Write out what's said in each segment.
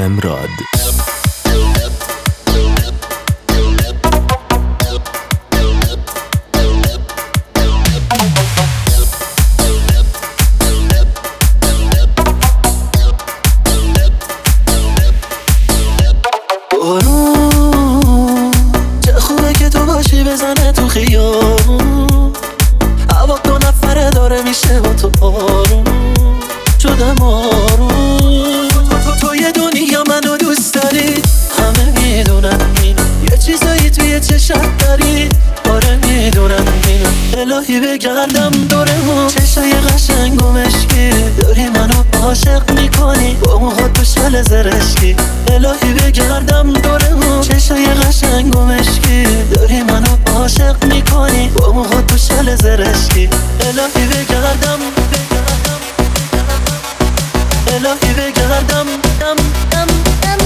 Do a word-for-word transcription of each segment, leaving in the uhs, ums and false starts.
امراد. بارون چه خوبه که تو باشی بزنه تو خیابون، هوا دو نفره داره میشه با تو آروم شدم آروم. تو, تو, تو یه دنیا منو دوست داری، همه میدونن اینو، یه چیزایی توی چشات داری، آره میدونن اینو. الهی بگردم دورمون، چشای قشنگ و مشکی داری منو عاشق میکنی، با موهات تو شل زرشکی. الهی بگردم دورمون، چشای قشنگ و مشکی داری منو عاشق میکنی، با موهات تو شل زرشکی. الهی بگردم الهی بگردم دم دم دم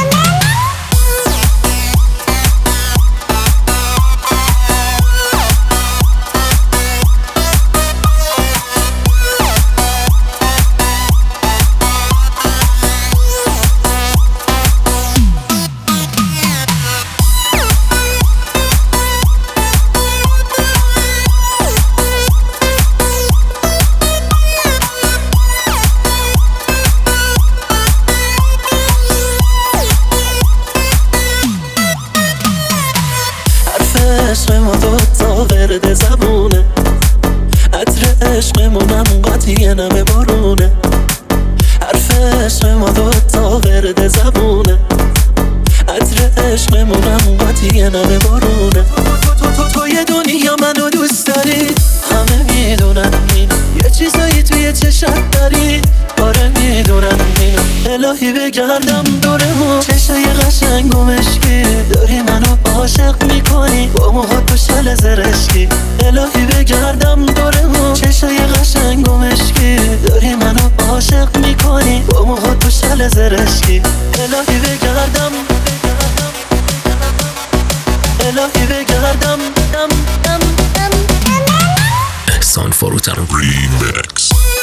عشق ما دوتا ورد زبونه، عطر عشقمونم قاطی نم بارونه. حرف عشق ما دوتا ورد زبونه، عطر عشقمونم قاطی نم بارونه. تو, تو, تو, تو یه دنیا منو دوست داری، همه میدونن اینو، یه چیزایی توی چشات داری، آره میدونن اینو. الهی بگردم دورمون، چشای قشنگ و مشکی داری منو عاشق میکنی، با موهات تو شل زرشکی. الهی بگردم دورمون، چشای قشنگ و مشکی داری منو عاشق میکنی، با موهات تو شل زرشکی. الهی بگردم الهی بگردم دم دم دم احسان فروتن ریمکس.